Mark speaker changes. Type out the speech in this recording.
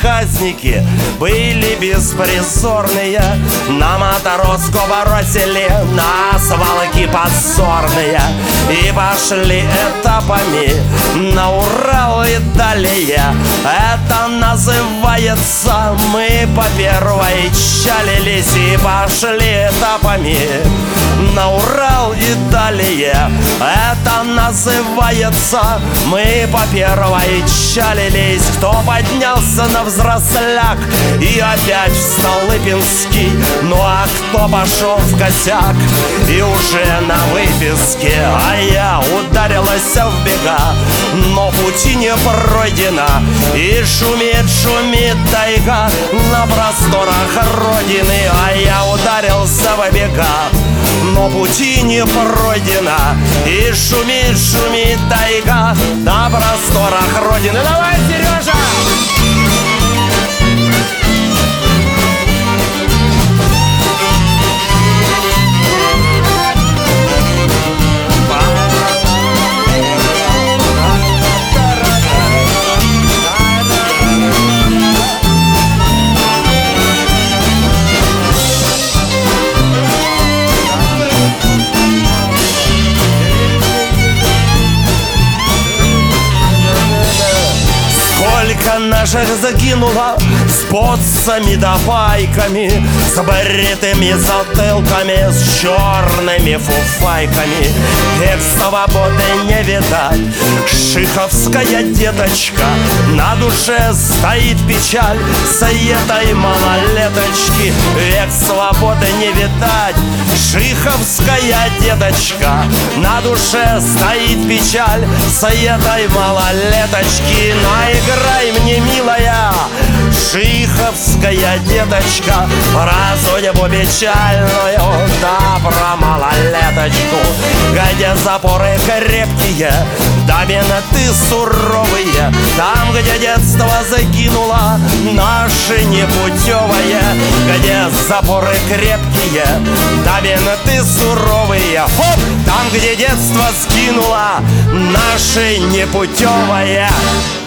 Speaker 1: проказники были беспризорные, на матроску бросили на свалки позорные и пошли этапами на Урал и далее. Это называется мы по первой чалились и пошли этапами на Урал и далее. Это называется мы по первой чалились. Кто поднялся на взросляк и опять встал Лыпинский, ну а кто пошел в косяк и уже на выписке. А я ударилась в бега, но пути не пройдено, и шумит, шумит тайга на просторах Родины. А я ударился в бега, но пути не пройдено, и шумит, шумит тайга на просторах Родины. Давай, Сережа! Сколько наших загинуло с боссами да пайками, с бритыми затылками, с черными фуфайками. Век свободы не видать, шиховская деточка, на душе стоит печаль с этой малолеточки. Век свободы не видать, шиховская деточка, на душе стоит печаль с этой малолеточки. Наиграй мне, милая, шиховская деточка, про судьбу печальную, да про малолеточку, где запоры крепкие, да менты суровые, там, где детство закинуло наше непутевое, где запоры крепкие, да менты суровые, хоп, там, где детство скинуло наше непутевое.